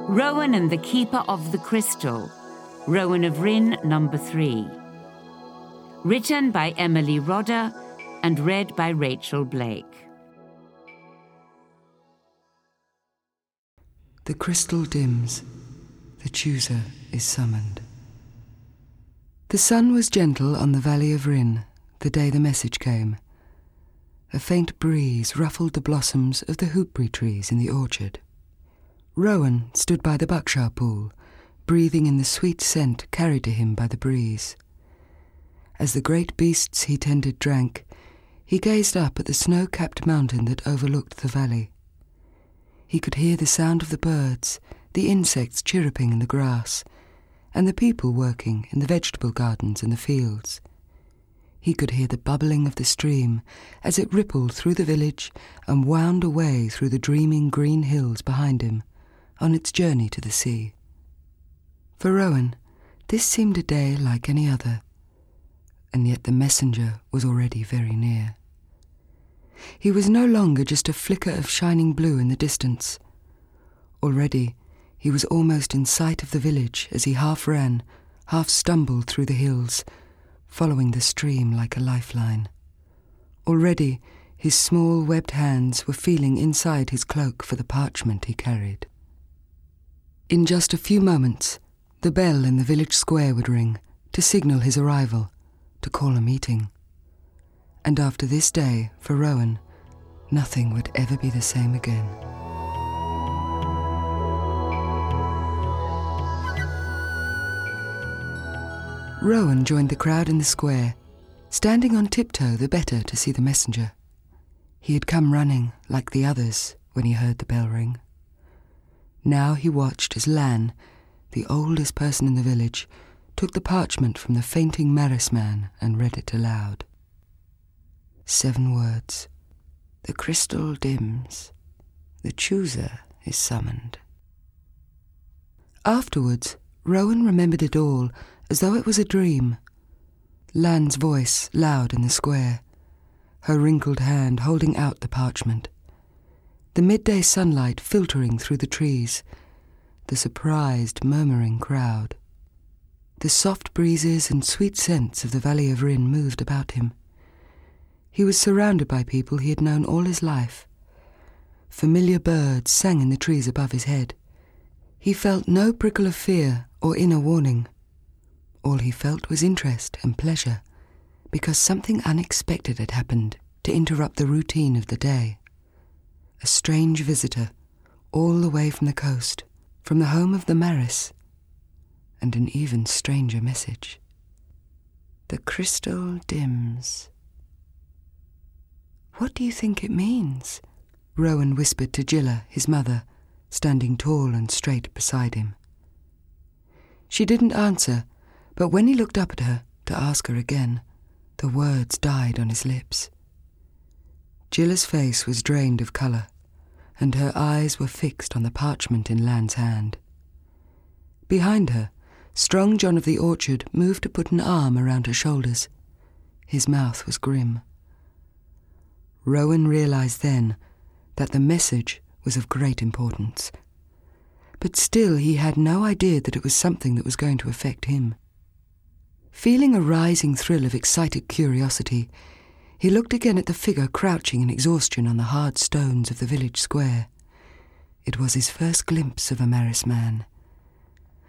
Rowan and the Keeper of the Crystal, Rowan of Rin, number 3. Written by Emily Rodder and read by Rachel Blake. The crystal dims, the chooser is summoned. The sun was gentle on the valley of Rin the day the message came. A faint breeze ruffled the blossoms of the hoopry trees in the orchard. Rowan stood by the Buckshire pool, breathing in the sweet scent carried to him by the breeze. As the great beasts he tended drank, he gazed up at the snow-capped mountain that overlooked the valley. He could hear the sound of the birds, the insects chirruping in the grass, and the people working in the vegetable gardens and the fields. He could hear the bubbling of the stream as it rippled through the village and wound away through the dreaming green hills behind him on its journey to the sea. For Rowan, this seemed a day like any other, and yet the messenger was already very near. He was no longer just a flicker of shining blue in the distance. Already he was almost in sight of the village as he half ran, half stumbled through the hills, following the stream like a lifeline. Already his small webbed hands were feeling inside his cloak for the parchment he carried. In just a few moments, the bell in the village square would ring to signal his arrival, to call a meeting. And after this day, for Rowan, nothing would ever be the same again. Rowan joined the crowd in the square, standing on tiptoe the better to see the messenger. He had come running, like the others, when he heard the bell ring. Now he watched as Lan, the oldest person in the village, took the parchment from the fainting Maris man and read it aloud. 7 words. The crystal dims. The chooser is summoned. Afterwards, Rowan remembered it all as though it was a dream. Lan's voice loud in the square, her wrinkled hand holding out the parchment, the midday sunlight filtering through the trees, the surprised, murmuring crowd. The soft breezes and sweet scents of the valley of Rin moved about him. He was surrounded by people he had known all his life. Familiar birds sang in the trees above his head. He felt no prickle of fear or inner warning. All he felt was interest and pleasure, because something unexpected had happened to interrupt the routine of the day. A strange visitor, all the way from the coast, from the home of the Maris, and an even stranger message. The crystal dims. What do you think it means? Rowan whispered to Gilla, his mother, standing tall and straight beside him. She didn't answer, but when he looked up at her to ask her again, the words died on his lips. Gilla's face was drained of colour, and her eyes were fixed on the parchment in Lan's hand. Behind her, strong John of the Orchard moved to put an arm around her shoulders. His mouth was grim. Rowan realised then that the message was of great importance, but still he had no idea that it was something that was going to affect him. Feeling a rising thrill of excited curiosity, he looked again at the figure crouching in exhaustion on the hard stones of the village square. It was his first glimpse of a Maris man,